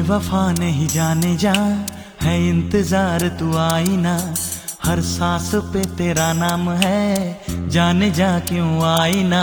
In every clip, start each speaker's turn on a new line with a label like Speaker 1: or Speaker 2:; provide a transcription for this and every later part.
Speaker 1: बेवफा नहीं जाने जा, है इंतजार तू आई ना। हर सांस पे तेरा नाम है, जाने जा क्यों आई ना।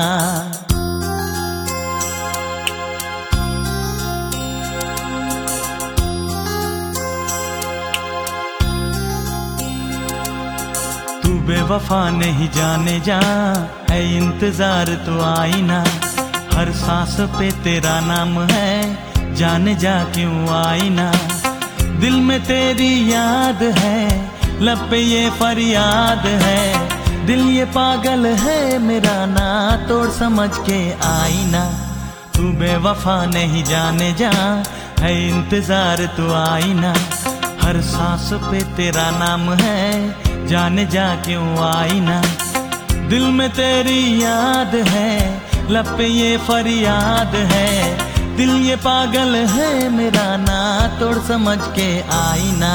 Speaker 1: तू बेवफा नहीं जाने जा, है इंतजार तू आई ना। हर सांस पे तेरा नाम है, जाने जा क्यों आई ना। दिल में तेरी याद है, लब पे ये फरियाद है। दिल ये पागल है मेरा, ना तोड़ समझ के आई ना। तू बेवफा नहीं जाने जा, है इंतजार तू आई ना। हर सांस पे तेरा नाम है, जाने जा क्यों आई ना। दिल में तेरी याद है, लब पे ये फरियाद है। दिल ये पागल है मेरा, ना तोड़ समझ के आई ना।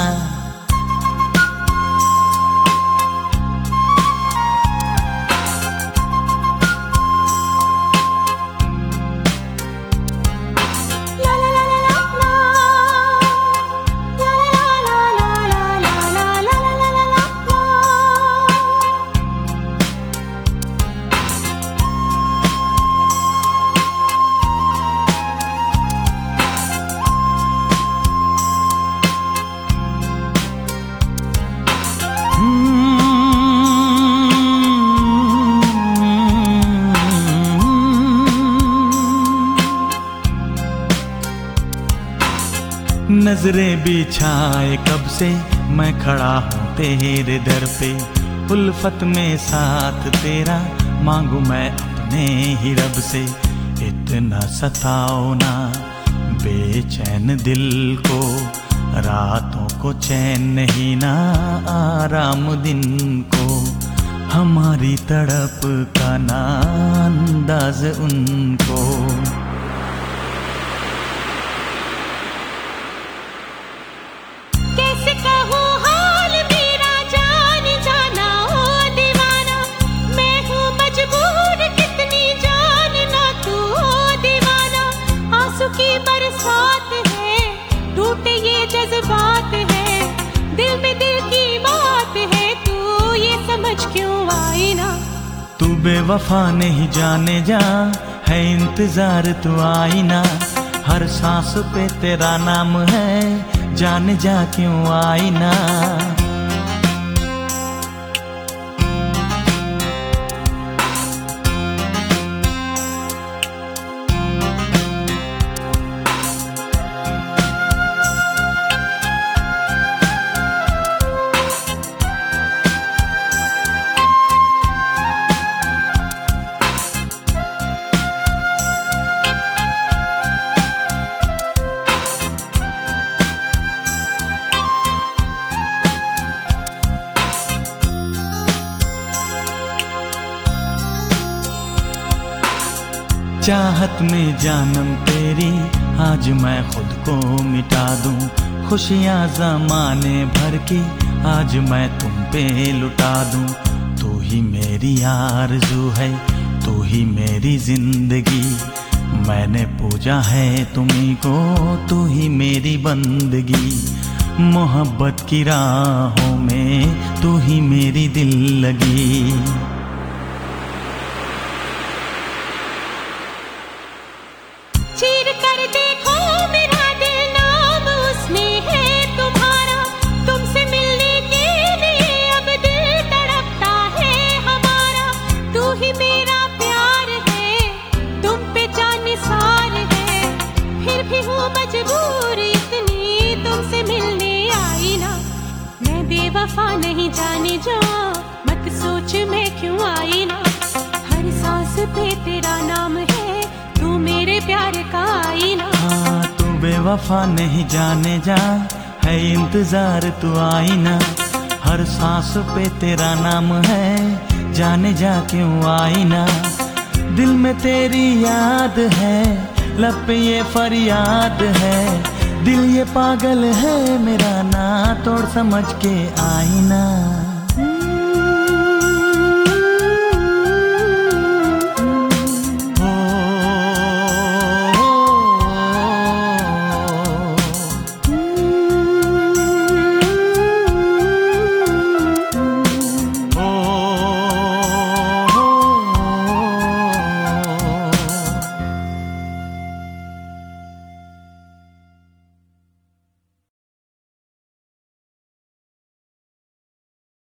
Speaker 1: नजरें बिछाए कब से मैं खड़ा हूँ तेरे दर पे। उल्फत में साथ तेरा मांगू मैं अपने ही रब से। इतना सताओ ना बेचैन दिल को, रातों को चैन नहीं ना आराम दिन को। हमारी तड़प का ना अंदाज उनको। तू बेवफा नहीं जाने जा, है इंतजार तू आई ना। हर सांस पे तेरा नाम है, जाने जा क्यों आई ना। चाहत में जानम तेरी, आज मैं खुद को मिटा दूं। खुशियाँ ज़माने भर की आज मैं तुम पे लुटा दूं। तू ही मेरी आरज़ू है, तू ही मेरी जिंदगी। मैंने पूजा है तुम्ही को, तू ही मेरी बंदगी। मोहब्बत की राहों में तू ही मेरी दिल लगी।
Speaker 2: बेवफा नहीं जाने जा, मत सोच मैं क्यों आई ना। हर सांस पे तेरा नाम है, तू मेरे प्यार का आई ना।
Speaker 1: हाँ, तू बेवफा नहीं जाने जा, है इंतजार तू आई ना। हर सांस पे तेरा नाम है, जाने जा क्यों आई ना। दिल में तेरी याद है, लब पे ये फरियाद है। दिल ये पागल है मेरा, ना तोड़ समझ के आई ना।